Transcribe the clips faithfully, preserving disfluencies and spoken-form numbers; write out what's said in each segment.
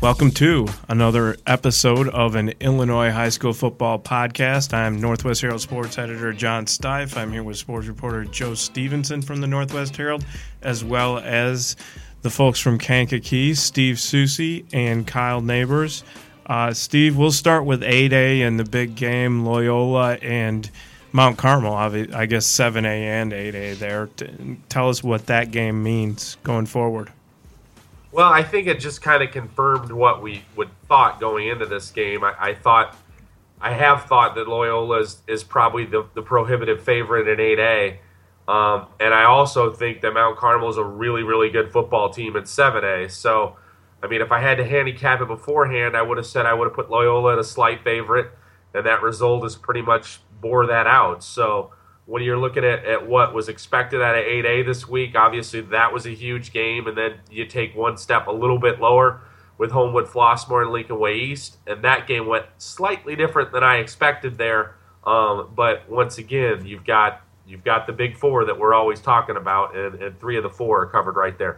Welcome to another episode of an Illinois high school football podcast. I'm Northwest Herald sports editor John Stife. I'm here with sports reporter Joe Stevenson from the Northwest Herald, as well as the folks from Kankakee, Steve Susie and Kyle Neighbors. Uh, Steve, we'll start with eight A and the big game, Loyola and Mount Carmel. I guess seven A and eight A there. Tell us what that game means going forward. Well, I think it just kind of confirmed what we would thought going into this game. I, I thought, I have thought that Loyola is, is probably the, the prohibitive favorite in eight A. Um, and I also think that Mount Carmel is a really, really good football team in seven A. So, I mean, if I had to handicap it beforehand, I would have said I would have put Loyola at a slight favorite, and that result has pretty much bore that out. So, when you're looking at, at what was expected out of eight A this week, obviously that was a huge game, and then you take one step a little bit lower with Homewood Flossmoor and Lincoln Way East, and that game went slightly different than I expected there. Um, but once again, you've got you've got the big four that we're always talking about, and, and three of the four are covered right there.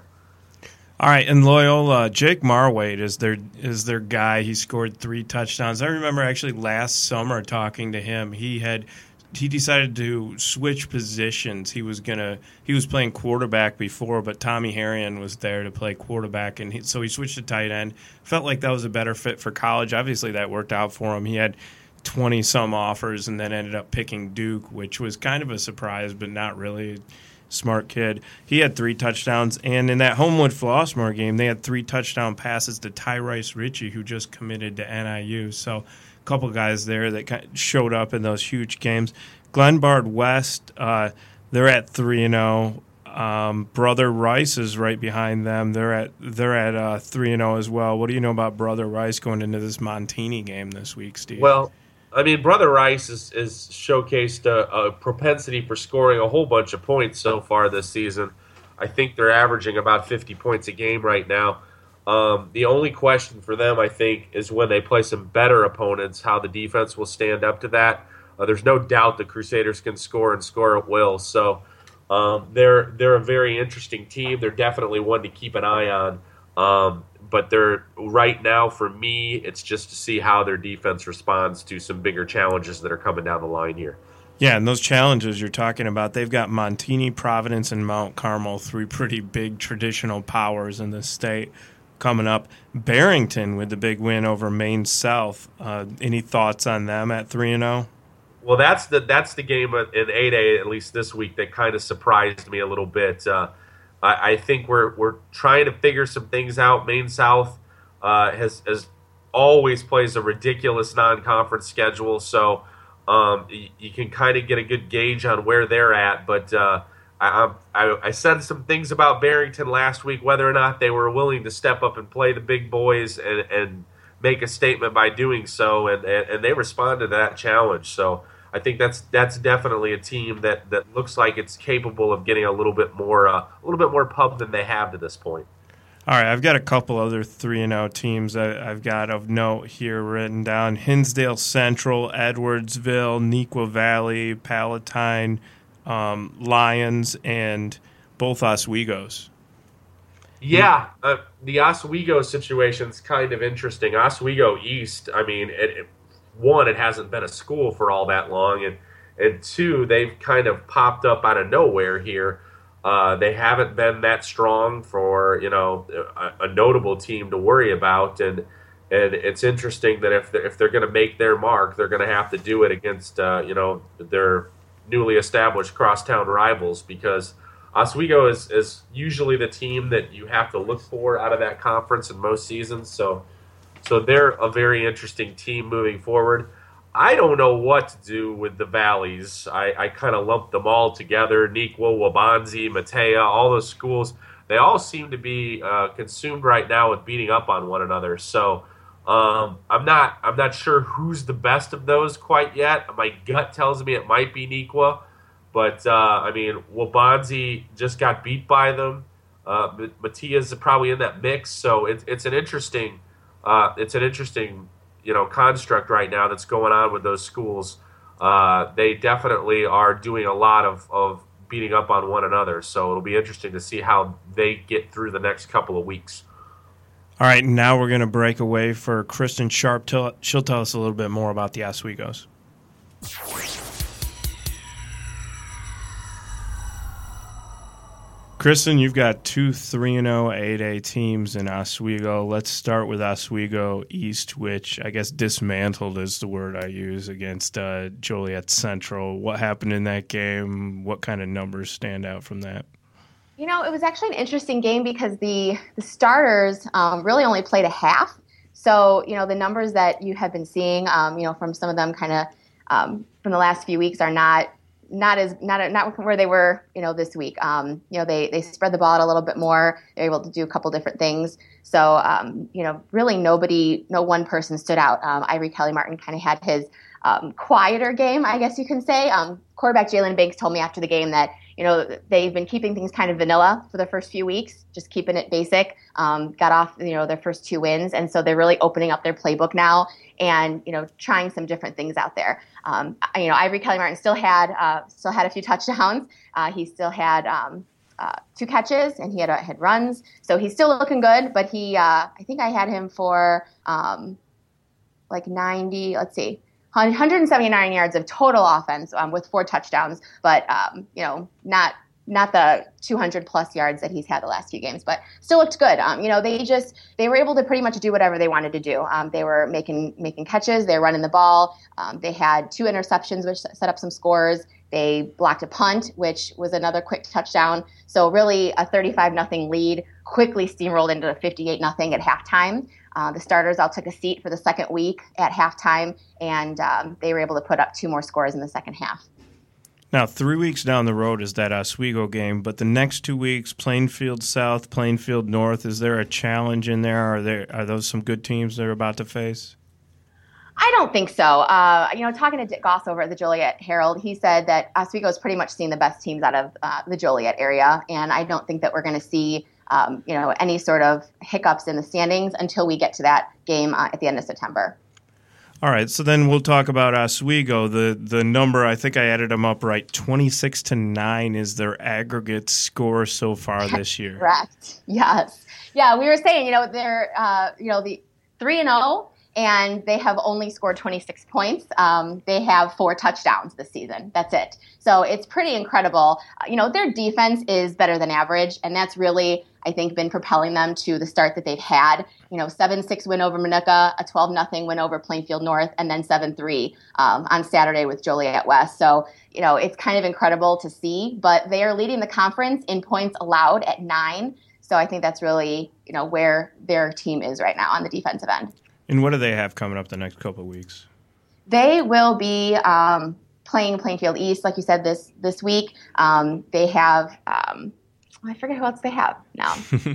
All right, and Loyola, Jake Marwade is their is their guy. He scored three touchdowns. I remember actually last summer talking to him. He had he decided to switch positions. He was gonna he was playing quarterback before, but Tommy Harrion was there to play quarterback, and he, so he switched to tight end. Felt like that was a better fit for college. Obviously, that worked out for him. He had twenty some offers, and then ended up picking Duke, which was kind of a surprise, but not really. Smart kid. He had three touchdowns, and in that Homewood Flossmoor game, they had three touchdown passes to Tyrese Ritchie, who just committed to N I U. So, a couple guys there that kind of showed up in those huge games. Glenbard West, uh, they're at three and zero. Um, Brother Rice is right behind them. They're at they're at uh, three and zero as well. What do you know about Brother Rice going into this Montini game this week, Steve? Well, I mean, Brother Rice is, is showcased a, a propensity for scoring a whole bunch of points so far this season. I think they're averaging about fifty points a game right now. Um, the only question for them, I think, is when they play some better opponents, how the defense will stand up to that. Uh, there's no doubt the Crusaders can score and score at will. So um, they're they're a very interesting team. They're definitely one to keep an eye on. Um, But they're right now, for me, it's just to see how their defense responds to some bigger challenges that are coming down the line here. Yeah, and those challenges you're talking about, they've got Montini, Providence, and Mount Carmel, three pretty big traditional powers in the state coming up. Barrington with the big win over Maine South. Uh, any thoughts on them at three and zero? Well, that's the that's the game in eight A, at least this week, that kind of surprised me a little bit. Uh, I, I think we're we're trying to figure some things out. Maine South uh, has has always plays a ridiculous non-conference schedule, so um, you, you can kind of get a good gauge on where they're at. But uh, I, I I said some things about Barrington last week, whether or not they were willing to step up and play the big boys and, and make a statement by doing so, and, and, and they responded to that challenge. So I think that's that's definitely a team that, that looks like it's capable of getting a little bit more uh, a little bit more pub than they have to this point. All right, I've got a couple other three and zero teams I, I've got of note here written down: Hinsdale Central, Edwardsville, Neuqua Valley, Palatine, um, Lions, and both Oswego's. Yeah, uh, the Oswego situation's kind of interesting. Oswego East, I mean, it, it one, it hasn't been a school for all that long, and and two, they've kind of popped up out of nowhere here. Uh, they haven't been that strong for, you know, a, a notable team to worry about, and and it's interesting that if they're, if they're going to make their mark, they're going to have to do it against, uh, you know, their newly established crosstown rivals, because Oswego is, is usually the team that you have to look for out of that conference in most seasons, so. So they're a very interesting team moving forward. I don't know what to do with the Valleys. I, I kind of lumped them all together. Neuqua, Waubonsie, Matea, all those schools. They all seem to be uh, consumed right now with beating up on one another. So um, I'm not I'm not sure who's the best of those quite yet. My gut tells me it might be Neuqua. But, uh, I mean, Waubonsie just got beat by them. Uh, Matea's probably in that mix. So it, it's an interesting – Uh, it's an interesting, you know, construct right now that's going on with those schools. Uh, they definitely are doing a lot of, of beating up on one another, so it'll be interesting to see how they get through the next couple of weeks. All right, now we're going to break away for Kristen Sharp. She'll tell us a little bit more about the Oswegos. Kristen, you've got two three and oh eight A teams in Oswego. Let's start with Oswego East, which I guess dismantled is the word I use, against uh, Joliet Central. What happened in that game? What kind of numbers stand out from that? You know, it was actually an interesting game because the, the starters um, really only played a half. So, you know, the numbers that you have been seeing, um, you know, from some of them kind of um, from the last few weeks are not not as not not where they were, you know, this week. Um, you know, they they spread the ball out a little bit more. They're able to do a couple different things. So, um, you know, really nobody, no one person stood out. Um, Ivory Kelly Martin kind of had his um, quieter game, I guess you can say. Um, quarterback Jalen Banks told me after the game that, you know, they've been keeping things kind of vanilla for the first few weeks, just keeping it basic, um, got off, you know, their first two wins. And so they're really opening up their playbook now and, you know, trying some different things out there. Um, you know, Ivory Kelly Martin still had, uh, still had a few touchdowns. Uh, he still had um, uh, two catches and he had, uh, had runs. So he's still looking good, but he, uh, I think I had him for um, like ninety, let's see, one hundred seventy-nine yards of total offense um, with four touchdowns, but um, you know, not not the two hundred plus yards that he's had the last few games, but still looked good. Um, you know, they just they were able to pretty much do whatever they wanted to do. Um, they were making making catches, they were running the ball. Um, they had two interceptions, which set up some scores. They blocked a punt, which was another quick touchdown. So really, a thirty-five nothing lead quickly steamrolled into a fifty-eight nothing at halftime. Uh, the starters all took a seat for the second week at halftime, and um, they were able to put up two more scores in the second half. Now, three weeks down the road is that Oswego game, but the next two weeks, Plainfield South, Plainfield North, is there a challenge in there? Are there are those some good teams they're about to face? I don't think so. Uh, you know, talking to Dick Goss over at the Joliet Herald, he said that Oswego's pretty much seen the best teams out of uh, the Joliet area, and I don't think that we're going to see Um, you know, any sort of hiccups in the standings until we get to that game uh, at the end of September. All right, so then we'll talk about Oswego. The the number, I think I added them up right, twenty-six to nine is their aggregate score so far this year. Correct. Yes. Yeah, we were saying, you know, they're, uh, you know, the three and oh, and they have only scored twenty-six points. Um, they have four touchdowns this season. That's it. So it's pretty incredible. Uh, you know, their defense is better than average, and that's really, I think, been propelling them to the start that they've had. You know, seven six win over Minooka, a twelve nothing win over Plainfield North, and then seven three um, on Saturday with Joliet West. So, you know, it's kind of incredible to see, but they are leading the conference in points allowed at nine. So I think that's really, you know, where their team is right now on the defensive end. And what do they have coming up the next couple of weeks? They will be um, playing Plainfield East, like you said, this this week. Um, they have, um, I forget who else they have now.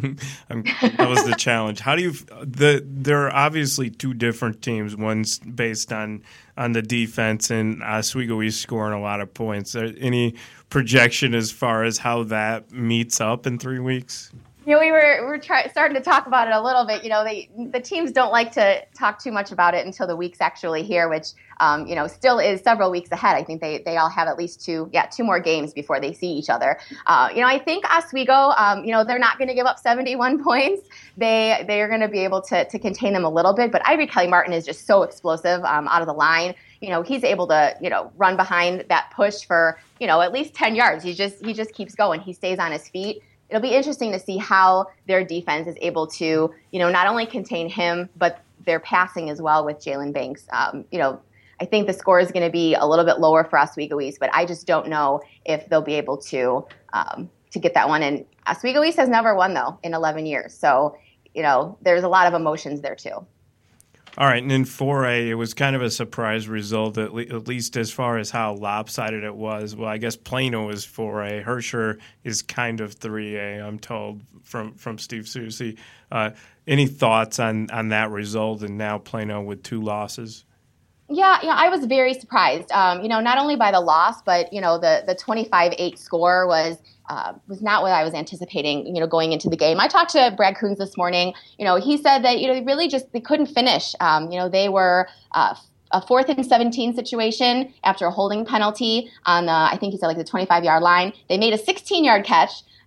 That was the challenge. How do you? The there are obviously two different teams. One's based on on the defense, and Oswego East scoring a lot of points. Are any projection as far as how that meets up in three weeks? You know, we were we were try, starting to talk about it a little bit. You know, they, the teams don't like to talk too much about it until the week's actually here, which, um, you know, still is several weeks ahead. I think they, they all have at least two, yeah, two more games before they see each other. Uh, you know, I think Oswego, um, you know, they're not going to give up seventy-one points. They they are going to be able to to contain them a little bit. But Ivory Kelly Martin is just so explosive um, out of the line. You know, he's able to, you know, run behind that push for, you know, at least ten yards. He just he just keeps going. He stays on his feet. It'll be interesting to see how their defense is able to, you know, not only contain him, but their passing as well with Jalen Banks. Um, you know, I think the score is going to be a little bit lower for Oswego East, but I just don't know if they'll be able to um, to get that one. And Oswego East has never won, though, in eleven years. So, you know, there's a lot of emotions there, too. All right, and in four A, it was kind of a surprise result, at, le- at least as far as how lopsided it was. Well, I guess Plano is four A. Herscher is kind of three A, I'm told, from, from Steve Susi. Uh, any thoughts on, on that result, and now Plano with two losses? Yeah, yeah, I was very surprised. Um, you know, not only by the loss, but, you know, the the twenty-five eight score was uh, was not what I was anticipating, you know, going into the game. I talked to Brad Coons this morning. You know, he said that, you know, they really just, they couldn't finish. Um, you know, they were uh, a fourth and seventeen situation after a holding penalty on the, I think he said like the twenty-five yard line. They made a sixteen yard catch.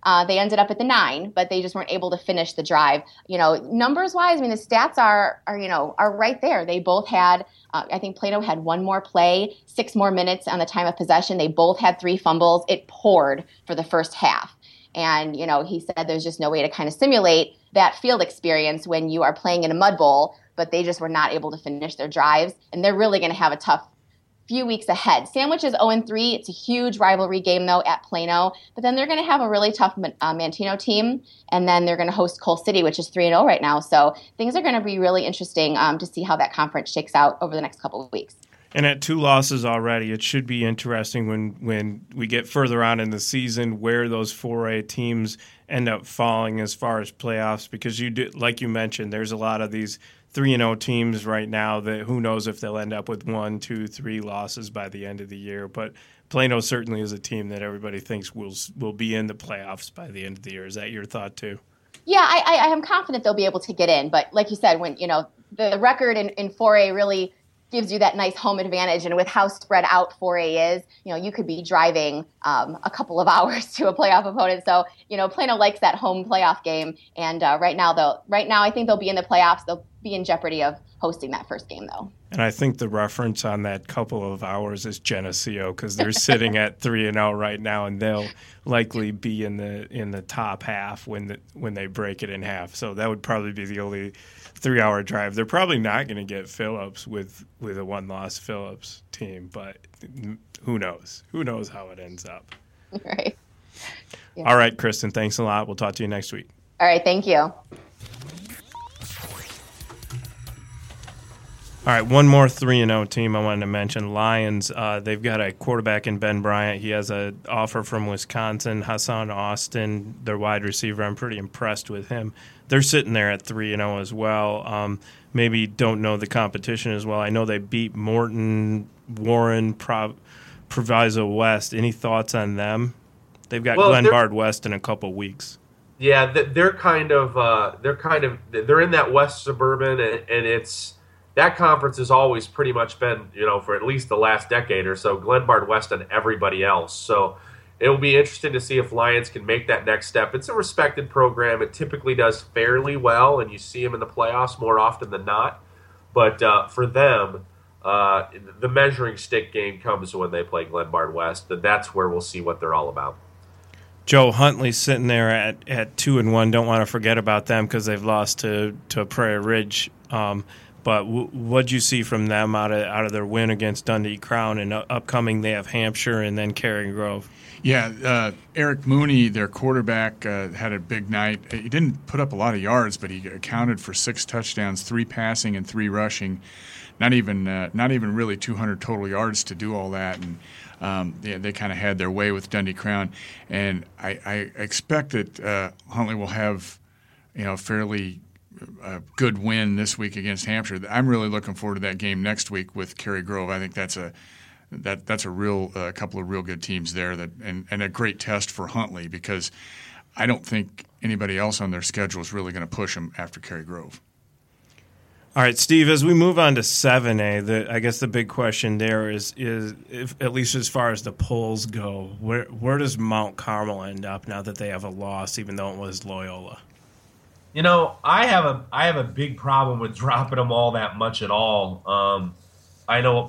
Uh, they ended up at the nine, but they just weren't able to finish the drive. You know, numbers wise, I mean, the stats are, are you know, are right there. They both had, uh, I think Plano had one more play, six more minutes on the time of possession. They both had three fumbles. It poured for the first half. And, you know, he said there's just no way to kind of simulate that field experience when you are playing in a mud bowl, but they just were not able to finish their drives. And they're really going to have a tough few weeks ahead. Sandwich is oh and three. It's a huge rivalry game, though, at Plano. But then they're going to have a really tough uh, Manteno team, and then they're going to host Coal City, which is three and oh right now. So things are going to be really interesting um, to see how that conference shakes out over the next couple of weeks. And at two losses already, it should be interesting when, when we get further on in the season where those four A teams end up falling as far as playoffs, because you do, like you mentioned, there's a lot of these three and oh teams right now that who knows if they'll end up with one, two, three losses by the end of the year. But Plano certainly is a team that everybody thinks will will be in the playoffs by the end of the year. Is that your thought too? Yeah, I, I am confident they'll be able to get in. But like you said, when you know the record in, in four A really gives you that nice home advantage, and with how spread out four A is, you know, you could be driving um, a couple of hours to a playoff opponent. So, you know, Plano likes that home playoff game, and uh, right now, though, right now, I think they'll be in the playoffs. They'll be in jeopardy of hosting that first game, though. And I think the reference on that couple of hours is Geneseo, because they're sitting at three and zero right now, and they'll likely be in the in the top half when the, when they break it in half. So that would probably be the only three-hour drive. They're probably not going to get Phillips with, with a one-loss Phillips team, but who knows? Who knows how it ends up? Right. Yeah. All right, Kristen, thanks a lot. We'll talk to you next week. All right, thank you. All right, one more three and oh team I wanted to mention, Lions. Uh, they've got a quarterback in Ben Bryant. He has an offer from Wisconsin. Hassan Austin, their wide receiver, I'm pretty impressed with him. They're sitting there at three and oh as well. Um, maybe don't know the competition as well. I know they beat Morton, Warren, Prov- Proviso West. Any thoughts on them? They've got well, Glenbard West in a couple weeks. Yeah, they're kind of uh, they're kind of they're in that West Suburban, and, and it's that conference has always pretty much been, you know, for at least the last decade or so, Glenbard West and everybody else. So it will be interesting to see if Lions can make that next step. It's a respected program. It typically does fairly well, and you see them in the playoffs more often than not. But uh, for them, uh, the measuring stick game comes when they play Glenbard West, and that's where we'll see what they're all about. Joe Huntley's sitting there at, at two and one. Don't want to forget about them because they've lost to to Prairie Ridge. Um, but w- what'd you see from them out of out of their win against Dundee Crown, and uh, upcoming they have Hampshire and then Caring Grove? Yeah, uh, Eric Mooney, their quarterback, uh, had a big night. He didn't put up a lot of yards, but he accounted for six touchdowns, three passing and three rushing. Not even uh, not even really two hundred total yards to do all that, and um, yeah, they kind of had their way with Dundee Crown. And I, I expect that uh, Huntley will have, you know, a fairly uh, good win this week against Hampshire. I'm really looking forward to that game next week with Cary Grove. I think that's a that that's a real uh, couple of real good teams there, that and, and a great test for Huntley, because I don't think anybody else on their schedule is really going to push them after Cary Grove. All right, Steve, as we move on to seven A, the, I guess the big question there is, is if, at least as far as the polls go, where where does Mount Carmel end up now that they have a loss, even though it was Loyola? You know, I have a I have a big problem with dropping them all that much at all. Um, I know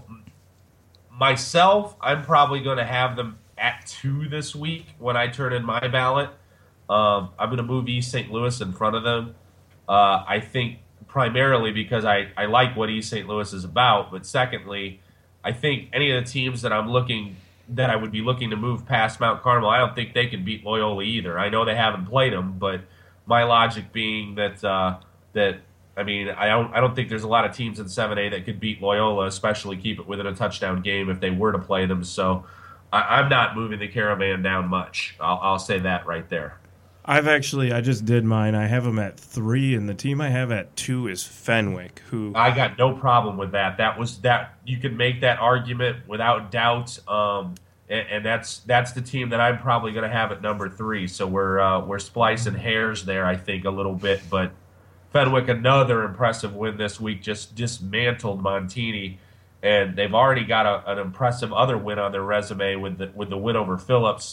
myself, I'm probably going to have them at two this week when I turn in my ballot. Um, I'm going to move East Saint Louis in front of them. Uh, I think primarily because I, I like what East Saint Louis is about, but secondly, I think any of the teams that I'm looking that I would be looking to move past Mount Carmel, I don't think they can beat Loyola either. I know they haven't played them, but my logic being that uh, that I mean I don't I don't think there's a lot of teams in seven A that could beat Loyola, especially keep it within a touchdown game if they were to play them. So I, I'm not moving the Caravan down much. I'll, I'll say that right there. I've actually, I just did mine. I have them at three, and the team I have at two is Fenwick, who I got no problem with that. That was that you can make that argument without doubt, um, and, and that's that's the team that I'm probably going to have at number three. So we're uh, we're splicing hairs there, I think, a little bit. But Fenwick, another impressive win this week, just dismantled Montini, and they've already got a, an impressive other win on their resume with the with the win over Phillips.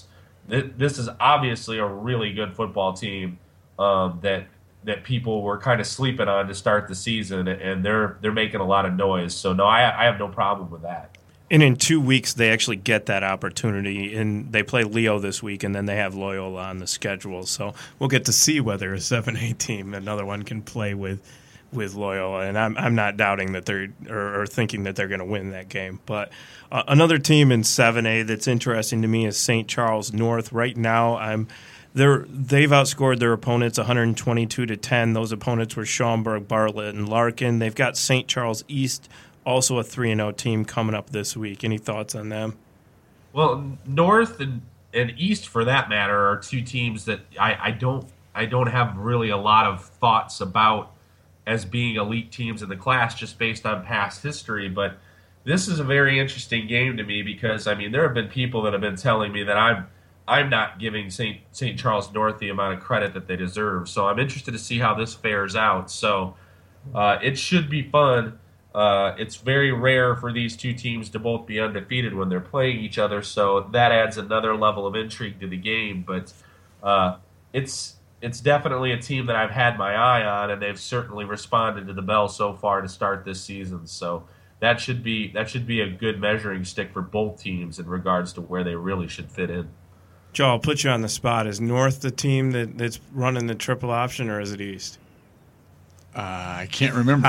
th- this is obviously a really good football team um, that that people were kind of sleeping on to start the season, and they're they're making a lot of noise. So no, I I have no problem with that. And in two weeks, they actually get that opportunity, and they play Leo this week, and then they have Loyola on the schedule. So we'll get to see whether a seven A team, another one, can play with with Loyola. And I'm I'm not doubting that they're or, or thinking that they're going to win that game. But uh, another team in seven A that's interesting to me is Saint Charles North. Right now, I'm they're they've outscored their opponents one hundred twenty-two to ten. Those opponents were Schaumburg, Bartlett, and Larkin. They've got Saint Charles East, also a three and oh team, coming up this week. Any thoughts on them? Well, North and, and East, for that matter, are two teams that I, I don't I don't have really a lot of thoughts about as being elite teams in the class just based on past history. But this is a very interesting game to me because, I mean, there have been people that have been telling me that I'm I'm not giving Saint Saint Charles North the amount of credit that they deserve. So I'm interested to see how this fares out. So uh, it should be fun. Uh, it's very rare for these two teams to both be undefeated when they're playing each other, so that adds another level of intrigue to the game. But uh, it's it's definitely a team that I've had my eye on, and they've certainly responded to the bell so far to start this season. So that should be that should be a good measuring stick for both teams in regards to where they really should fit in. Joe, I'll put you on the spot. Is North the team that, that's running the triple option, or is it East? Uh, I can't remember.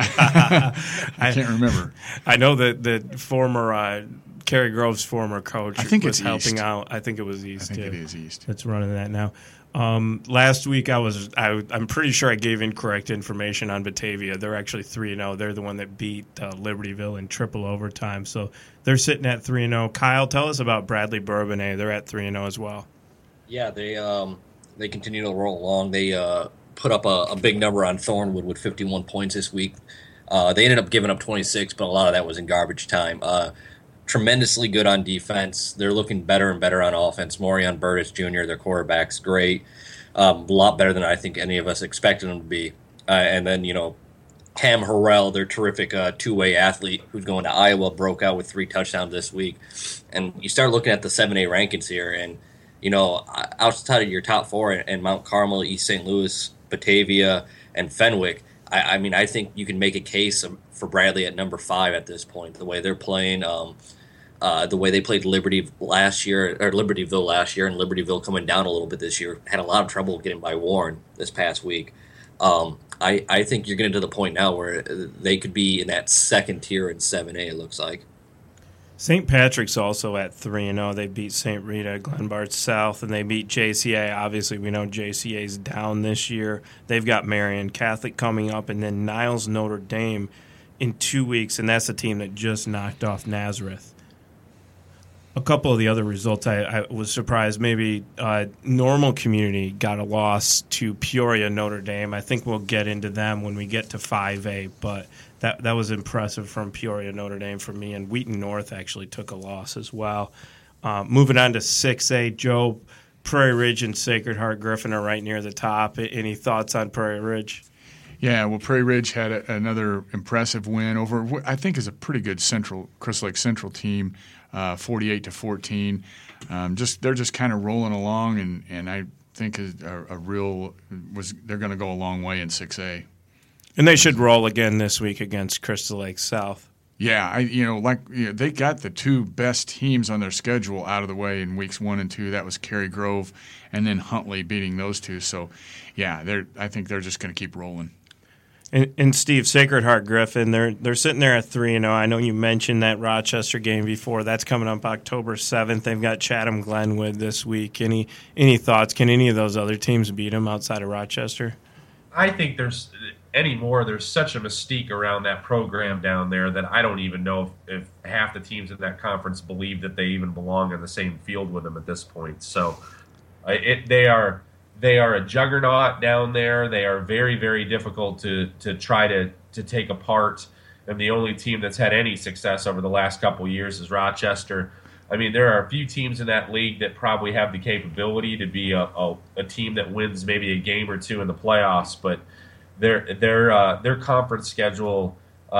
I can't remember. I know that the former uh, Kerry Grove's former coach I think was it's helping East. out. I think it was East. I think too. it is East. That's running that now. Um, last week, I was I, I'm pretty sure I gave incorrect information on Batavia. They're actually three and zero. They're the one that beat uh, Libertyville in triple overtime. So they're sitting at three and zero. Kyle, tell us about Bradley Bourbonnais. They're at three and zero as well. Yeah, they um, they continue to roll along. They uh, put up a, a big number on Thornwood with fifty-one points this week. Uh, they ended up giving up twenty-six, but a lot of that was in garbage time. Uh, tremendously good on defense. They're looking better and better on offense. Morion Burtis Junior, their quarterback's great. Um, a lot better than I think any of us expected him to be. Uh, and then, you know, Cam Harrell, their terrific uh, two-way athlete who's going to Iowa, broke out with three touchdowns this week. And you start looking at the seven A rankings here, and, you know, outside of your top four and Mount Carmel, East Saint Louis, Batavia, and Fenwick, I, I mean, I think you can make a case for Bradley at number five at this point. The way they're playing, um, uh, the way they played Liberty last year, or Libertyville last year, and Libertyville coming down a little bit this year, had a lot of trouble getting by Warren this past week. Um, I, I think you're getting to the point now where they could be in that second tier in seven A, it looks like. Saint Patrick's also at three and zero. They beat Saint Rita, Glenbard South, and they beat J C A. Obviously, we know J C A's down this year. They've got Marion Catholic coming up, and then Niles Notre Dame in two weeks, and that's a team that just knocked off Nazareth. A couple of the other results, I, I was surprised. Maybe uh, Normal Community got a loss to Peoria Notre Dame. I think we'll get into them when we get to five A, but that that was impressive from Peoria Notre Dame for me. And Wheaton North actually took a loss as well. Uh, moving on to six A, Joe, Prairie Ridge and Sacred Heart Griffin are right near the top. Any thoughts on Prairie Ridge? Yeah, well, Prairie Ridge had a, another impressive win over what I think is a pretty good Central Crystal Lake Central team, uh, forty-eight to fourteen. Um, just they're just kind of rolling along, and, and I think a, a real was they're going to go a long way in six A. And they should roll again this week against Crystal Lake South. Yeah, I you know like you know, they got the two best teams on their schedule out of the way in weeks one and two. That was Cary Grove, and then Huntley beating those two. So, yeah, they're I think they're just going to keep rolling. And, and Steve, Sacred Heart Griffin, they're they're sitting there at three and zero. I know you mentioned that Rochester game before. That's coming up October seventh. They've got Chatham Glenwood this week. Any any thoughts? Can any of those other teams beat them outside of Rochester? I think there's anymore. There's such a mystique around that program down there that I don't even know if, if half the teams in that conference believe that they even belong on the same field with them at this point. So, uh, it they are. They are a juggernaut down there. They are very, very difficult to to try to, to take apart. And the only team that's had any success over the last couple of years is Rochester. I mean, there are a few teams in that league that probably have the capability to be a, a, a team that wins maybe a game or two in the playoffs. But their their uh, their conference schedule uh,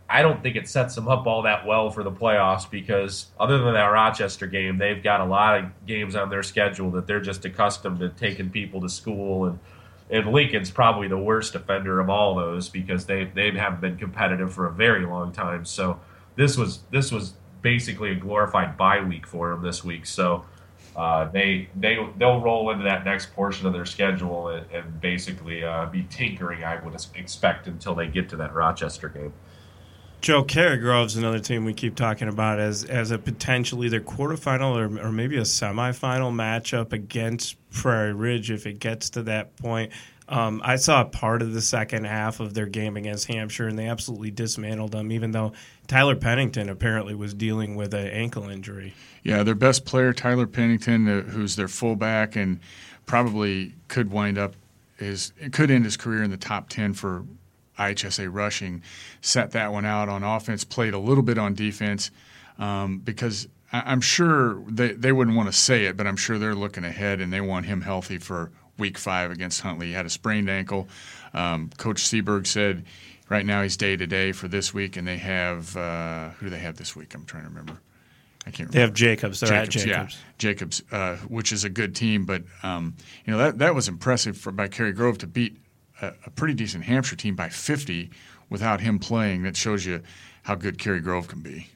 I don't think it sets them up all that well for the playoffs because other than that Rochester game, they've got a lot of games on their schedule that they're just accustomed to taking people to school, and and Lincoln's probably the worst offender of all those because they they haven't been competitive for a very long time. So this was this was basically a glorified bye week for them this week. So uh, they they they'll roll into that next portion of their schedule and, and basically uh, be tinkering, I would expect, until they get to that Rochester game. Joe, Cary Grove's another team we keep talking about as as a potential either quarterfinal or, or maybe a semifinal matchup against Prairie Ridge if it gets to that point. Um, I saw part of the second half of their game against Hampshire, and they absolutely dismantled them, even though Tyler Pennington apparently was dealing with an ankle injury. Yeah, their best player, Tyler Pennington, uh, who's their fullback and probably could wind up his could end his career in the top ten for I H S A rushing, set that one out on offense, played a little bit on defense um, because I, I'm sure they, they wouldn't want to say it, but I'm sure they're looking ahead and they want him healthy for week five against Huntley. He had a sprained ankle. Um, Coach Seberg said right now he's day-to-day for this week, and they have uh, – who do they have this week? I'm trying to remember. I can't remember. They have Jacobs. They're Jacobs, at Jacobs. Yeah, Jacobs, uh, which is a good team. But, um, you know, that, that was impressive for, by Cary Grove to beat a, a pretty decent Hampshire team by fifty without him playing. That shows you how good Cary Grove can be.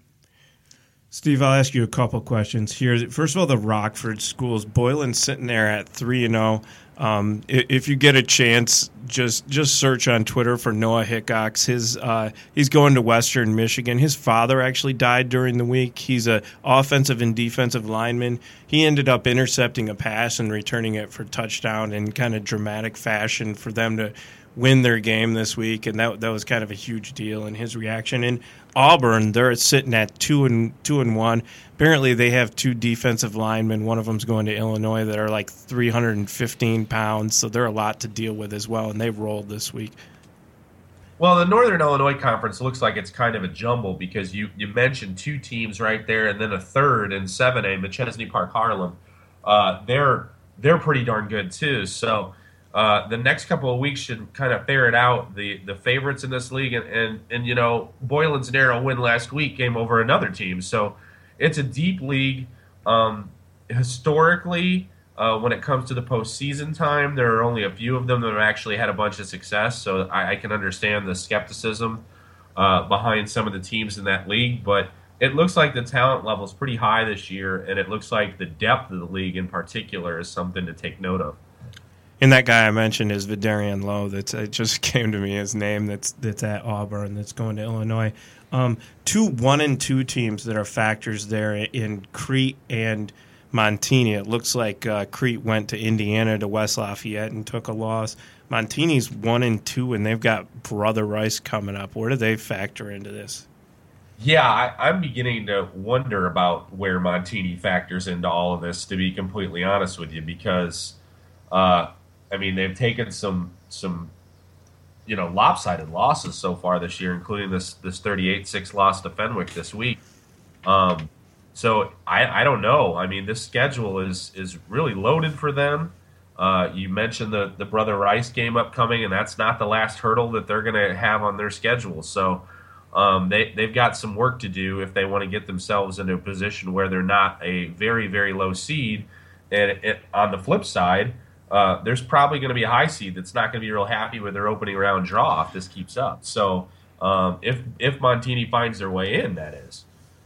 Steve, I'll ask you a couple questions here. First of all, the Rockford schools. Boylan's sitting there at three and zero. Um, if you get a chance, just just search on Twitter for Noah Hickox. His uh, he's going to Western Michigan. His father actually died during the week. He's a offensive and defensive lineman. He ended up intercepting a pass and returning it for touchdown in kind of dramatic fashion for them to win their game this week, and that that was kind of a huge deal in his reaction. In Auburn, they're sitting at two and two and one. Apparently, they have two defensive linemen. One of them's going to Illinois that are like three hundred fifteen pounds, so they're a lot to deal with as well. And they've rolled this week. Well, the Northern Illinois Conference looks like it's kind of a jumble because you you mentioned two teams right there, and then a third in seven A, McChesney Park Harlem. Uh, they're they're pretty darn good too. So. Uh, the next couple of weeks should kind of ferret out the, the favorites in this league. And, and, and, you know, Boylan's narrow win last week came over another team. So it's a deep league. Um, historically, uh, when it comes to the postseason time, there are only a few of them that have actually had a bunch of success. So I, I can understand the skepticism uh, behind some of the teams in that league. But it looks like the talent level is pretty high this year. And it looks like the depth of the league in particular is something to take note of. And that guy I mentioned is Vidarian Lowe. That's it just came to me his name. That's that's at Auburn. That's going to Illinois. Um, two one and two teams that are factors there in Crete and Montini. It looks like uh, Crete went to Indiana to West Lafayette and took a loss. Montini's one and two, and they've got Brother Rice coming up. Where do they factor into this? Yeah, I, I'm beginning to wonder about where Montini factors into all of this. To be completely honest with you, because. Uh, I mean, they've taken some some, you know, lopsided losses so far this year, including this this thirty-eight six loss to Fenwick this week. Um, so I, I don't know. I mean, this schedule is is really loaded for them. Uh, you mentioned the the Brother Rice game upcoming, and that's not the last hurdle that they're going to have on their schedule. So um, they they've got some work to do if they want to get themselves into a position where they're not a very very low seed. And it, on the flip side. Uh, there's probably going to be a high seed that's not going to be real happy with their opening round draw if this keeps up. So um, if if Montini finds their way in, that is.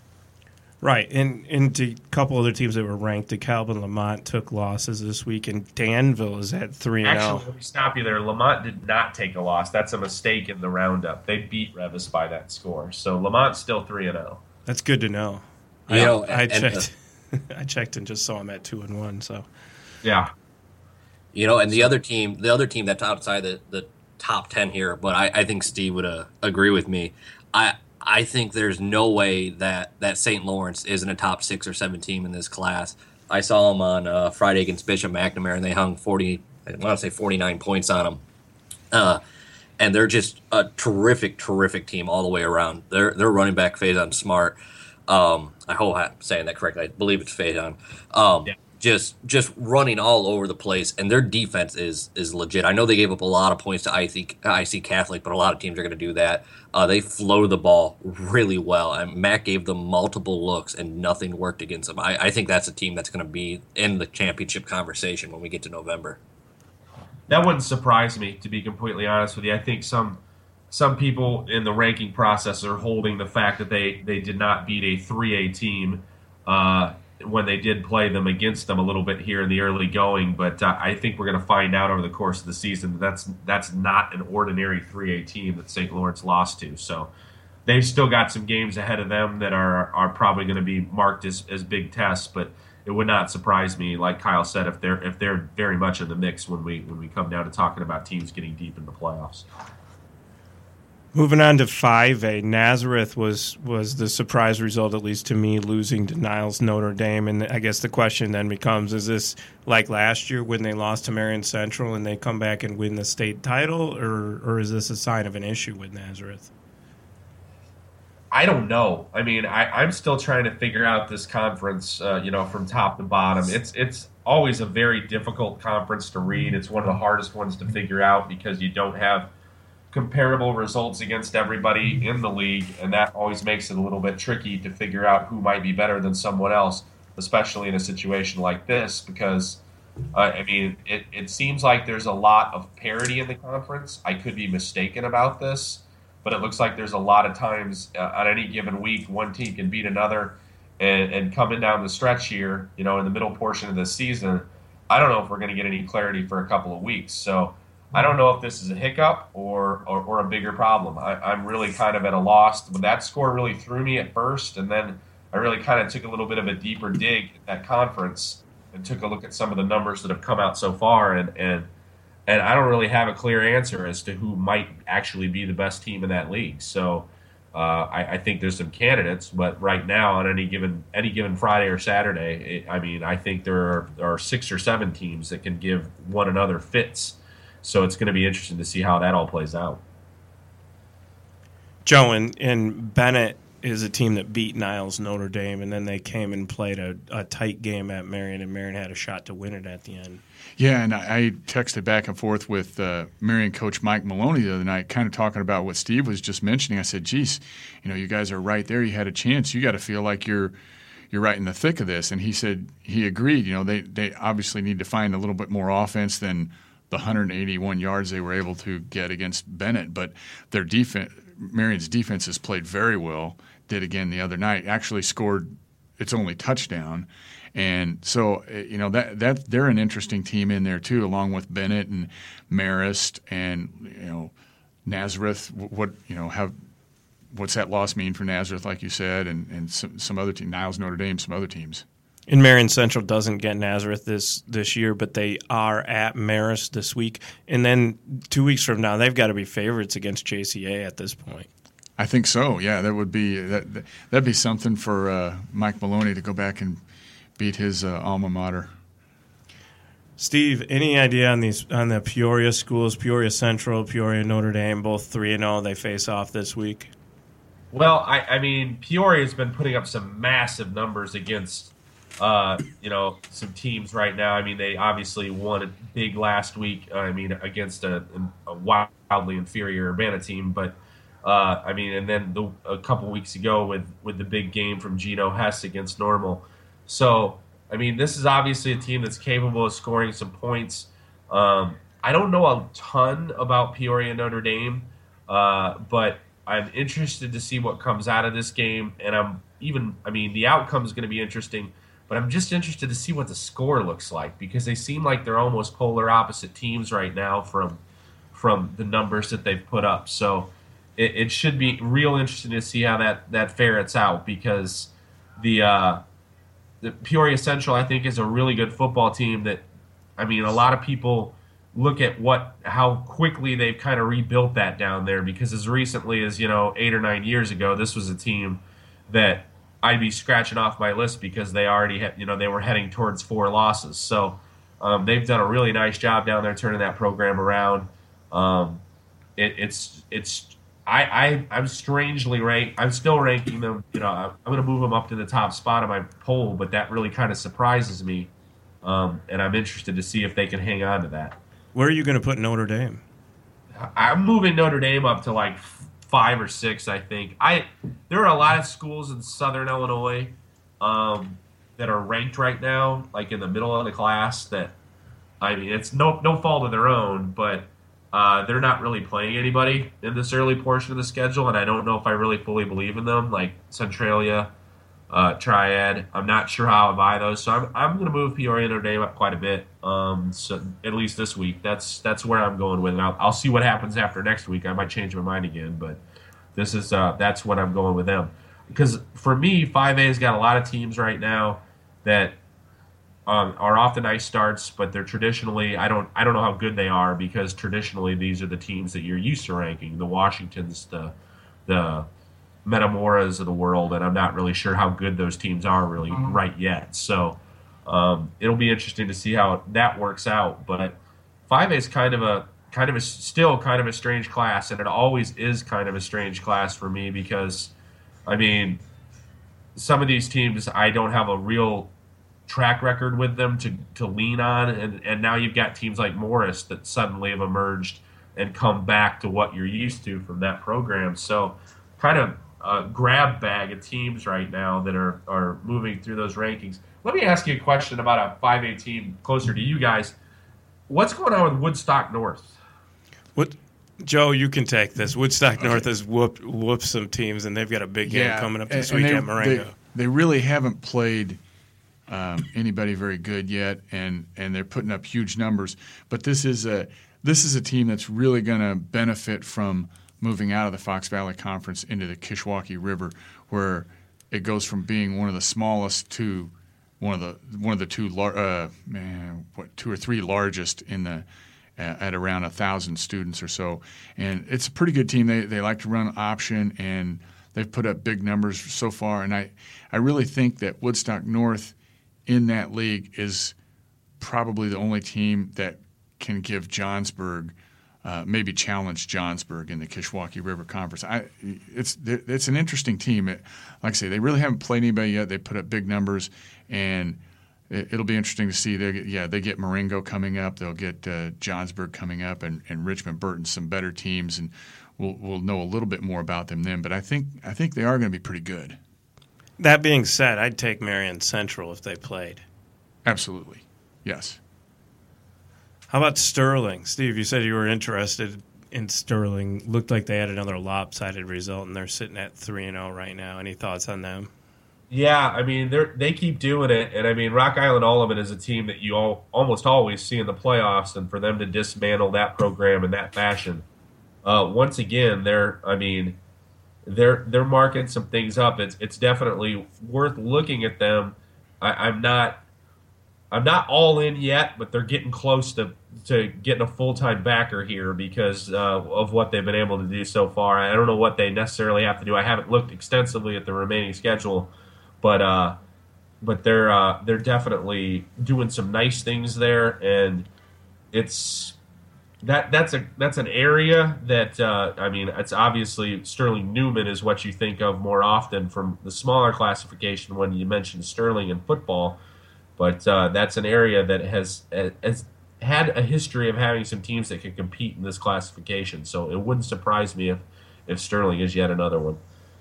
Right, and, and to a couple other teams that were ranked, DeKalb and Lamont took losses this week, and Danville is at three and Actually, let me stop you there. Lamont did not take a loss. That's a mistake in the roundup. They beat Revis by that score. So Lamont's still three and zero. That's good to know. You I, know, I and, checked. And, I checked and just saw him at two and one. So yeah. You know, and the other team, the other team that's outside the, the top ten here, but I, I think Steve would uh, agree with me. I I think there's no way that, that Saint Lawrence isn't a top six or seven team in this class. I saw them on uh, Friday against Bishop McNamara, and they hung forty, I want to say forty-nine points on them. Uh, and they're just a terrific, terrific team all the way around. Their their running back Faison Smart. Um, I hope I'm saying that correctly. I believe it's Faison. Um, yeah. just just running all over the place, and their defense is is legit. I know they gave up a lot of points to I C, I C Catholic, but a lot of teams are going to do that. Uh, they flow the ball really well, and Mac gave them multiple looks, and nothing worked against them. I, I think that's a team that's going to be in the championship conversation when we get to November. That wouldn't surprise me, to be completely honest with you. I think some some people in the ranking process are holding the fact that they, they did not beat a three A team uh, when they did play them against them a little bit here in the early going. But uh, I think we're going to find out over the course of the season that that's, that's not an ordinary three A team that Saint Lawrence lost to. So they've still got some games ahead of them that are are probably going to be marked as, as big tests. But it would not surprise me, like Kyle said, if they're if they're very much in the mix when we when we come down to talking about teams getting deep in the playoffs. Moving on to five A, Nazareth was was the surprise result, at least to me, losing to Niles Notre Dame. And I guess the question then becomes, is this like last year when they lost to Marion Central and they come back and win the state title, or or is this a sign of an issue with Nazareth? I don't know. I mean, I, I'm still trying to figure out this conference, uh, you know, from top to bottom. It's it's always a very difficult conference to read. It's one of the hardest ones to figure out because you don't have comparable results against everybody in the league, and that always makes it a little bit tricky to figure out who might be better than someone else, especially in a situation like this, because, uh, I mean, it, it seems like there's a lot of parity in the conference. I could be mistaken about this, but it looks like there's a lot of times uh, on any given week, one team can beat another, and, and coming down the stretch here, you know, in the middle portion of the season, I don't know if we're going to get any clarity for a couple of weeks. So I don't know if this is a hiccup or, or, or a bigger problem. I, I'm really kind of at a loss. But that score really threw me at first, and then I really kind of took a little bit of a deeper dig at that conference and took a look at some of the numbers that have come out so far, and and, and I don't really have a clear answer as to who might actually be the best team in that league. So uh, I, I think there's some candidates, but right now on any given any given Friday or Saturday, it, I mean, I think there are, there are six or seven teams that can give one another fits. So it's going to be interesting to see how that all plays out. Joe, and, and Bennett is a team that beat Niles Notre Dame, and then they came and played a, a tight game at Marion, and Marion had a shot to win it at the end. Yeah, and I, I texted back and forth with uh, Marion coach Mike Maloney the other night, kind of talking about what Steve was just mentioning. I said, geez, you know, you guys are right there. You had a chance. You got to feel like you're you're right in the thick of this. And he said he agreed. You know, they, they obviously need to find a little bit more offense than – the one hundred eighty-one yards they were able to get against Bennett, but their defense, Marion's defense has played very well. Did again the other night. Actually scored its only touchdown, and so you know that that they're an interesting team in there too, along with Bennett and Marist and you know Nazareth. What you know have what's that loss mean for Nazareth, like you said, and and some, some other teams, Niles Notre Dame, some other teams. And Marion Central doesn't get Nazareth this, this year, but they are at Marist this week. And then two weeks from now, they've got to be favorites against J C A at this point. I think so. Yeah, that would be that. That'd be something for uh, Mike Maloney to go back and beat his uh, alma mater. Steve, any idea on these on the Peoria schools? Peoria Central, Peoria Notre Dame, both three and zero. They face off this week. Well, I, I mean, Peoria's been putting up some massive numbers against. Uh, you know, some teams right now. I mean, they obviously won a big last week. Uh, I mean, against a, a wildly inferior Urbana team, but uh, I mean, and then the, a couple weeks ago with with the big game from Geno Hess against Normal. So, I mean, this is obviously a team that's capable of scoring some points. Um, I don't know a ton about Peoria Notre Dame, uh, but I'm interested to see what comes out of this game, and I'm even. I mean, the outcome is going to be interesting. But I'm just interested to see what the score looks like because they seem like they're almost polar opposite teams right now from from the numbers that they've put up. So it, it should be real interesting to see how that, that ferrets out because the uh, the Peoria Central, I think, is a really good football team that, I mean, a lot of people look at what how quickly they've kind of rebuilt that down there because as recently as, you know, eight or nine years ago, this was a team that I'd be scratching off my list because they already had, you know, they were heading towards four losses. So um, they've done a really nice job down there turning that program around. Um, it, it's it's I, I I'm strangely ranked. I'm still ranking them. You know, I'm, I'm going to move them up to the top spot of my poll, but that really kind of surprises me um, and I'm interested to see if they can hang on to that. Where are you going to put Notre Dame? I'm moving Notre Dame up to like five or six, I think. I there are a lot of schools in Southern Illinois um, that are ranked right now, like in the middle of the class. That I mean, it's no no fault of their own, but uh, they're not really playing anybody in this early portion of the schedule, and I don't know if I really fully believe in them. Like Centralia, uh, Triad, I'm not sure how I buy those, so I'm I'm going to move Peoria and Notre Dame up quite a bit. Um, so at least this week, that's that's where I'm going with it. I'll, I'll see what happens after next week. I might change my mind again, but this is uh, that's what I'm going with them. Because for me, five A's got a lot of teams right now that um, are off the nice starts, but they're traditionally I don't I don't know how good they are because traditionally these are the teams that you're used to ranking, the Washingtons, the the Metamoras of the world, and I'm not really sure how good those teams are really mm-hmm. right yet. So. Um, it'll be interesting to see how that works out, but five A is kind of a kind of a still kind of a strange class, and it always is kind of a strange class for me because, I mean, some of these teams I don't have a real track record with them to, to lean on, and, and now you've got teams like Morris that suddenly have emerged and come back to what you're used to from that program. So, kind of a grab bag of teams right now that are are moving through those rankings. Let me ask you a question about a five A team closer to you guys. What's going on with Woodstock North? What, Joe, you can take this. Woodstock okay. North has whooped, whooped some teams, and they've got a big game yeah, coming up this and, week and at Marengo. They, they really haven't played um, anybody very good yet, and, and they're putting up huge numbers. But this is a this is a team that's really going to benefit from moving out of the Fox Valley Conference into the Kishwaukee River, where it goes from being one of the smallest to one of the one of the two uh, man, what two or three largest in the uh, at around a thousand students or so, and it's a pretty good team. They they like to run option, and they've put up big numbers so far. And I I really think that Woodstock North in that league is probably the only team that can give Johnsburg. Uh, maybe challenge Johnsburg in the Kishwaukee River Conference. I, it's it's an interesting team. It, like I say, they really haven't played anybody yet. They put up big numbers, and it, it'll be interesting to see. They yeah they get Marengo coming up. They'll get uh, Johnsburg coming up, and, and Richmond Burton, some better teams, and we'll we'll know a little bit more about them then. But I think I think they are going to be pretty good. That being said, I'd take Marion Central if they played. Absolutely, yes. How about Sterling? Steve, you said you were interested in Sterling. Looked like they had another lopsided result, and they're sitting at three and oh right now. Any thoughts on them? Yeah, I mean, they they keep doing it. And, I mean, Rock Island Ulliman is a team that you all, almost always see in the playoffs, and for them to dismantle that program in that fashion, uh, once again, they're, I mean, they're they're marking some things up. It's it's definitely worth looking at them. I, I'm not I'm not all in yet, but they're getting close to, to getting a full-time backer here because uh, of what they've been able to do so far. I don't know what they necessarily have to do. I haven't looked extensively at the remaining schedule, but uh, but they're uh, they're definitely doing some nice things there, and it's that that's a that's an area that uh, I mean, it's obviously Sterling Newman is what you think of more often from the smaller classification when you mention Sterling in football. But uh, that's an area that has, has had a history of having some teams that can compete in this classification. So it wouldn't surprise me if, if Sterling is yet another one.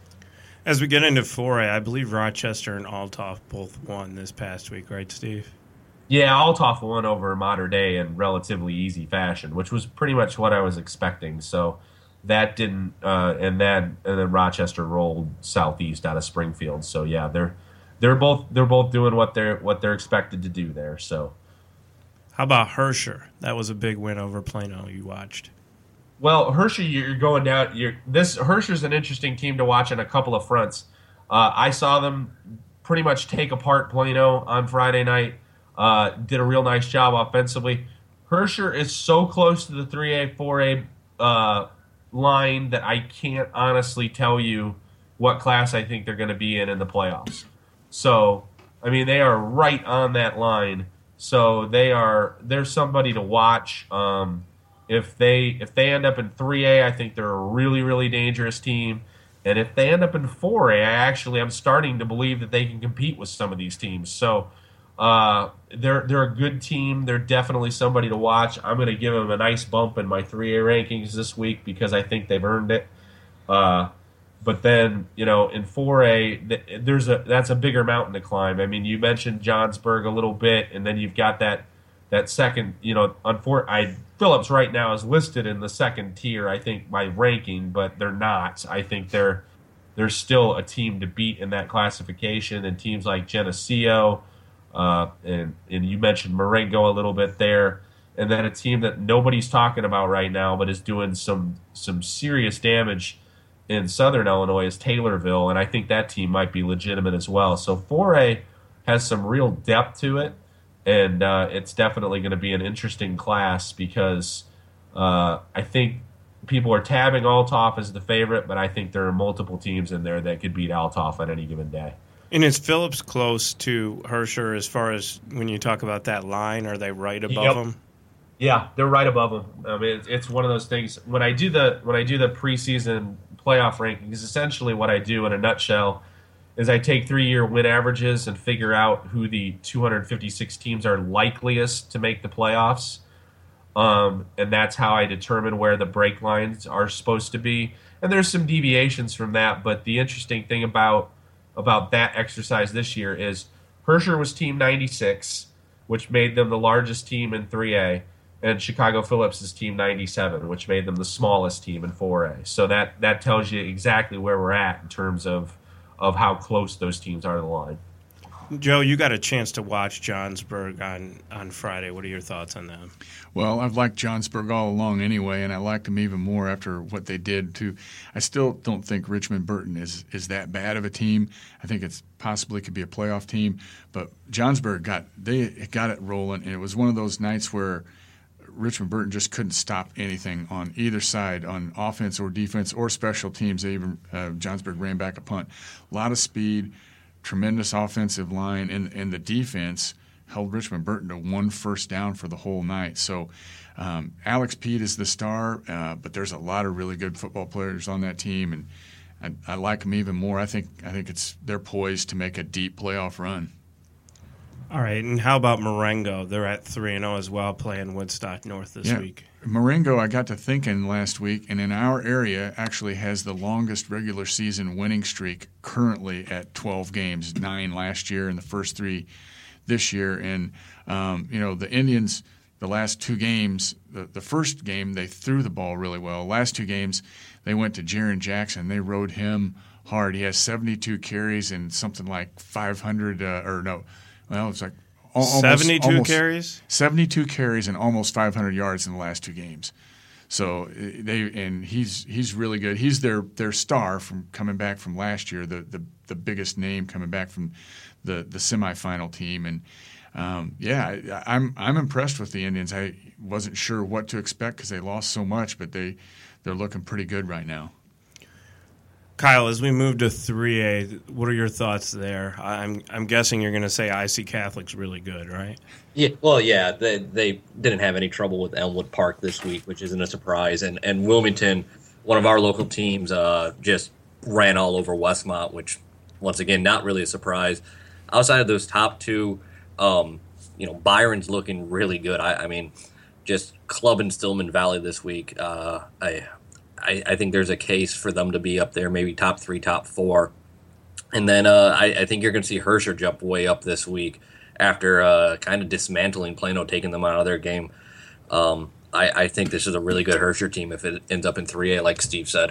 As we get into four A, I believe Rochester and Althoff both won this past week, right, Steve? Yeah, Althoff won over Mater Dei in relatively easy fashion, which was pretty much what I was expecting. So that didn't, uh, and then and then Rochester rolled Southeast out of Springfield. So yeah, they're. They're both they're both doing what they're what they're expected to do there. So, how about Herscher? That was a big win over Plano. You watched. Well, Herscher, you're going down. You're, this Herscher's an interesting team to watch on a couple of fronts. Uh, I saw them pretty much take apart Plano on Friday night. Uh, did a real nice job offensively. Herscher is so close to the three A, four A uh, line that I can't honestly tell you what class I think they're going to be in in the playoffs. So, I mean, they are right on that line. So they are. They're somebody to watch. Um, if they if they end up in three A, I think they're a really really dangerous team. And if they end up in four A, I actually am starting to believe that they can compete with some of these teams. So, Uh, they're they're a good team. They're definitely somebody to watch. I'm going to give them a nice bump in my three A rankings this week because I think they've earned it. Uh, but then, you know, in four A, there's a that's a bigger mountain to climb. I mean, you mentioned Johnsburg a little bit, and then you've got that that second, you know, on four, I Phillips right now is listed in the second tier, I think, by ranking, but they're not. I think they're they're still a team to beat in that classification, and teams like Geneseo, uh, and and you mentioned Marengo a little bit there, and then a team that nobody's talking about right now, but is doing some some serious damage in Southern Illinois is Taylorville, and I think that team might be legitimate as well. So four A has some real depth to it, and uh, it's definitely going to be an interesting class because uh, I think people are tabbing Althoff as the favorite, but I think there are multiple teams in there that could beat Althoff on any given day. And is Phillips close to Herscher as far as when you talk about that line? Are they right above Yep. him? Yeah, they're right above them. I mean, it's, it's one of those things. When I do the when I do the preseason playoff rankings, essentially what I do in a nutshell is I take three-year win averages and figure out who the two hundred fifty-six teams are likeliest to make the playoffs, um, and that's how I determine where the break lines are supposed to be. And there's some deviations from that, but the interesting thing about about that exercise this year is Herscher was team ninety-six, which made them the largest team in three A. And Chicago Phillips is team ninety-seven, which made them the smallest team in four A. So that, that tells you exactly where we're at in terms of of how close those teams are to the line. Joe, you got a chance to watch Johnsburg on, on Friday. What are your thoughts on them? Well, I've liked Johnsburg all along anyway, and I liked them even more after what they did to. I still don't think Richmond Burton is is that bad of a team. I think it's possibly could be a playoff team, but Johnsburg got they got it rolling, and it was one of those nights where Richmond Burton just couldn't stop anything on either side, on offense or defense or special teams. They even uh, Johnsburg ran back a punt. A lot of speed, tremendous offensive line, and, and the defense held Richmond Burton to one first down for the whole night. So um, Alex Pete is the star, uh, but there's a lot of really good football players on that team, and I, I like them even more. I think I think it's they're poised to make a deep playoff run. All right, and how about Marengo? They're at three and zero as well, playing Woodstock North this yeah. week. Marengo, I got to thinking last week, and in our area actually has the longest regular season winning streak currently at twelve games, nine last year and the first three this year. And, um, you know, the Indians, the last two games, the, the first game they threw the ball really well. Last two games they went to Jaron Jackson. They rode him hard. He has seventy-two carries and something like five hundred uh, – or no, well, it's like – Almost, seventy-two almost carries? seventy-two carries and almost five hundred yards in the last two games. So they and he's he's really good. He's their their star from coming back from last year, the the, the biggest name coming back from the, the semifinal team. And um, yeah, I, I'm I'm impressed with the Indians. I wasn't sure what to expect because they lost so much, but they they're looking pretty good right now. Kyle, as we move to three A, what are your thoughts there? I'm I'm guessing you're going to say I C Catholic's really good, right? Yeah, well, yeah, they they didn't have any trouble with Elmwood Park this week, which isn't a surprise. And and Wilmington, one of our local teams, uh, just ran all over Westmont, which once again not really a surprise. Outside of those top two, um, you know, Byron's looking really good. I, I mean, just clubbing Stillman Valley this week. Uh, I. I, I think there's a case for them to be up there, maybe top three, top four. And then uh, I, I think you're going to see Herscher jump way up this week after uh, kind of dismantling Plano, taking them out of their game. Um, I, I think this is a really good Herscher team if it ends up in three A, like Steve said.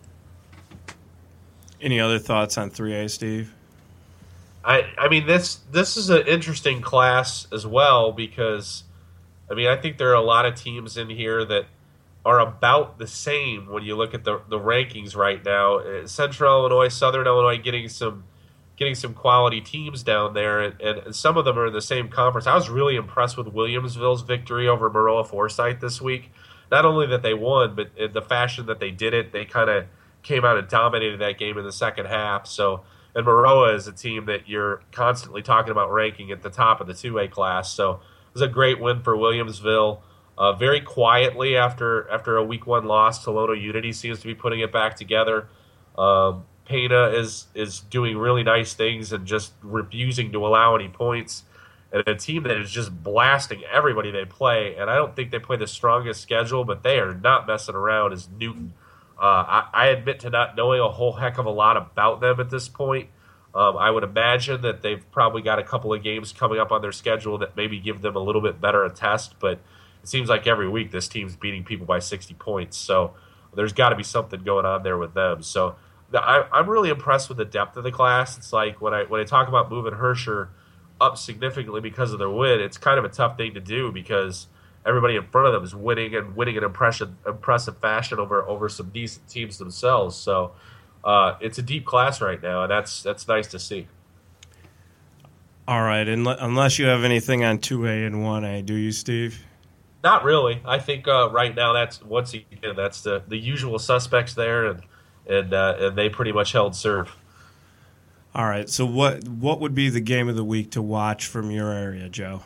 Any other thoughts on three A, Steve? I I mean, this this is an interesting class as well because, I mean, I think there are a lot of teams in here that are about the same when you look at the, the rankings right now. Central Illinois, Southern Illinois getting some getting some quality teams down there, and, and some of them are in the same conference. I was really impressed with Williamsville's victory over Maroa Forsyth this week. Not only that they won, but in the fashion that they did it, they kind of came out and dominated that game in the second half. So, and Maroa is a team that you're constantly talking about ranking at the top of the two A class. So it was a great win for Williamsville. Uh, very quietly after after a week one loss, Tolono Unity seems to be putting it back together. Um, Pena is is doing really nice things and just refusing to allow any points. and a team that is just blasting everybody they play. And I don't think they play the strongest schedule, but they are not messing around, is Newton. Uh, I, I admit to not knowing a whole heck of a lot about them at this point. Um, I would imagine that they've probably got a couple of games coming up on their schedule that maybe give them a little bit better a test, but it seems like every week this team's beating people by sixty points. So there's got to be something going on there with them. So the, I, I'm really impressed with the depth of the class. It's like when I when I talk about moving Hersher up significantly because of their win, it's kind of a tough thing to do because everybody in front of them is winning and winning in impressive impressive fashion over over some decent teams themselves. So uh, it's a deep class right now, and that's that's nice to see. All right, and unless you have anything on two A and one A, do you, Steve? Not really. I think uh, right now that's once again that's the, the usual suspects there, and and uh, and they pretty much held serve. All right. So what what would be the game of the week to watch from your area, Joe?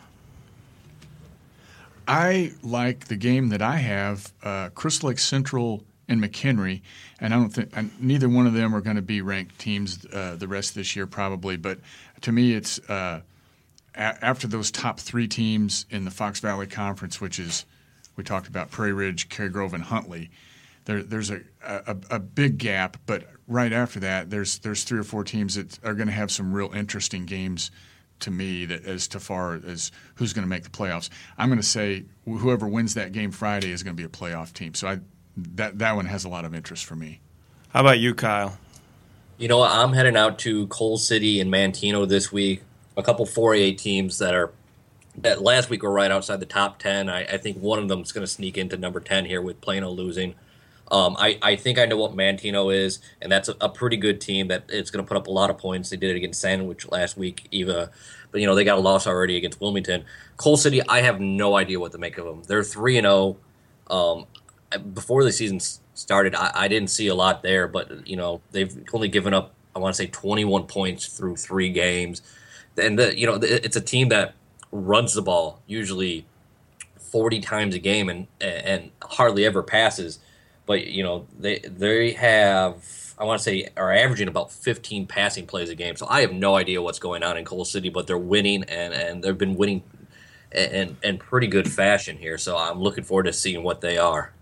I like the game that I have, uh, Crystal Lake Central and McHenry, and I don't think I, neither one of them are going to be ranked teams uh, the rest of this year probably. But to me, it's uh, a- after those top three teams in the Fox Valley Conference, which is we talked about Prairie Ridge, Cary Grove, and Huntley. There, there's a, a a big gap, but right after that, there's there's three or four teams that are going to have some real interesting games to me that as to far as who's going to make the playoffs. I'm going to say whoever wins that game Friday is going to be a playoff team. So I that that one has a lot of interest for me. How about you, Kyle? You know what? I'm heading out to Coal City and Manteno this week. A couple four A teams that are that last week were right outside the top ten. I, I think one of them is going to sneak into number ten here with Plano losing. Um, I, I think I know what Manteno is, and that's a, a pretty good team that it's going to put up a lot of points. They did it against Sandwich last week, Eva, but you know they got a loss already against Wilmington. Coal City, I have no idea what to make of them. They're three and zero. Um, before the season started, I, I didn't see a lot there, but you know they've only given up, I want to say, twenty-one points through three games, and the, you know it's a team that runs the ball usually forty times a game and and hardly ever passes. But, you know, they they have, I want to say, are averaging about fifteen passing plays a game. So I have no idea what's going on in Coal City, but they're winning, and, and they've been winning in, in pretty good fashion here. So I'm looking forward to seeing what they are.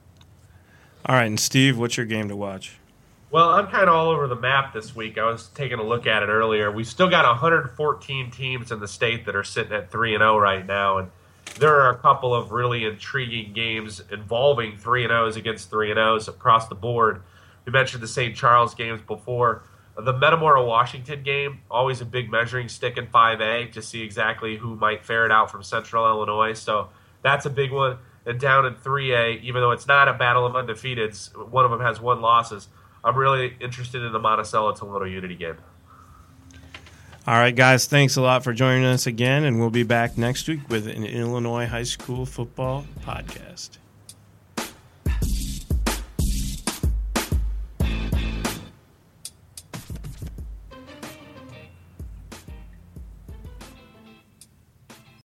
All right, and Steve, what's your game to watch? Well, I'm kind of all over the map this week. I was taking a look at it earlier. We've still got one hundred fourteen teams in the state that are sitting at three and oh right now, and there are a couple of really intriguing games involving three and ohs against three and ohs across the board. We mentioned the Saint Charles games before. The Metamora-Washington game, always a big measuring stick in five A to see exactly who might fare it out from Central Illinois. So that's a big one. And down in three A, even though it's not a battle of undefeateds, one of them has one losses. I'm really interested in the Monticello-Toledo Unity game. All right, guys, thanks a lot for joining us again, and we'll be back next week with an Illinois high school football podcast.